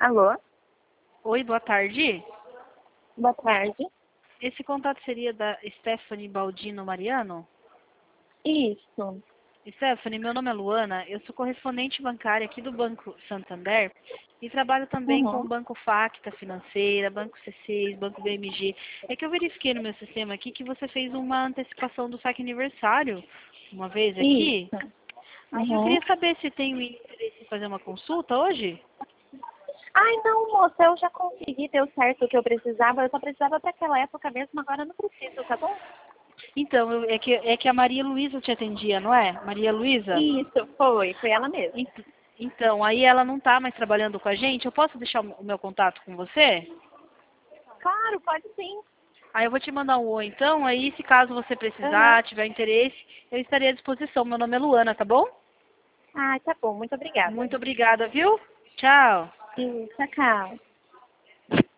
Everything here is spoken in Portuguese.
Alô? Oi, boa tarde. Boa tarde. Esse contato seria da Stephanie Baldino Mariano? Isso. Stephanie, meu nome é Luana, eu sou correspondente bancária aqui do Banco Santander e trabalho também com o Uhum. Banco Facta Financeira, Banco C6, Banco BMG. É que eu verifiquei no meu sistema aqui que você fez uma antecipação do saque aniversário uma vez aqui. Isso. Aí eu Uhum. queria saber se tem o interesse em fazer uma consulta hoje? Ai, não, moça, eu já consegui, deu certo o que eu precisava. Eu só precisava para aquela época mesmo, agora eu não preciso, tá bom? Então, é que a Maria Luísa te atendia, não é? Maria Luísa? Isso, foi ela mesma. Então, aí ela não está mais trabalhando com a gente. Eu posso deixar o meu contato com você? Claro, pode sim. Aí eu vou te mandar um oi, então. Aí, se caso você Aham. precisar, tiver interesse, eu estarei à disposição. Meu nome é Luana, tá bom? Ah, tá bom, muito obrigada. Muito obrigada, viu? Tchau. Isso, tchau.